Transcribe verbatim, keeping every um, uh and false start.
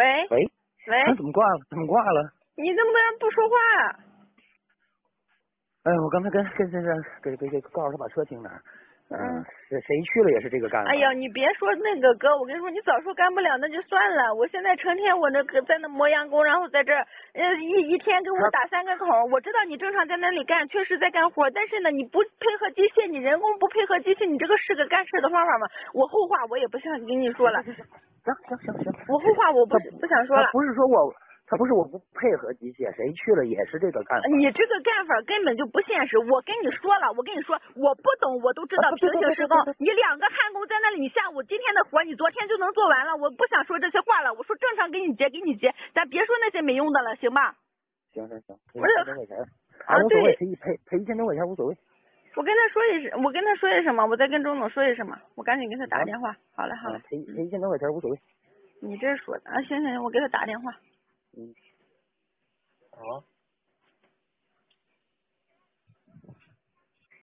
喂喂喂， 怎么挂了？怎么挂了？ 你怎么不说话？ 哎，我刚才跟跟跟跟给给给告诉他把车停哪儿。嗯， 嗯， 谁谁去了也是这个干法。 哎呀，你别说那个哥，我跟你说，你早说干不了那就算了。我现在成天我那个在那磨洋工，然后在这儿呃一一天给我打三个孔。我知道你正常在那里干，确实在干活，但是呢，你不配合机械，你人工不配合机械，你这个是个干事的方法吗？我后话我也不想跟你说了。 行行行行， 我后话我不不想说了。 他不是说我，他不是我不配合机械，谁去了也是这个干法。 你这个干法根本就不现实。我跟你说了，我跟你说，我不懂，我都知道平行时空。你两个焊工在那里，你下午今天的活，你昨天就能做完了。我不想说这些话了，我说正常给你结，给你结，咱别说那些没用的了，行吧？ 行行行，赔不是一千多块钱啊， 无所谓， 对， 赔赔赔一千多块钱无所谓。 我跟他说一声，我跟他说一声嘛，我再跟钟总说一声嘛，我赶紧给他打电话。好嘞，好嘞， 赔赔一千多块钱无所谓。 你这说的啊，行行行，我给他打电话。 嗯，好。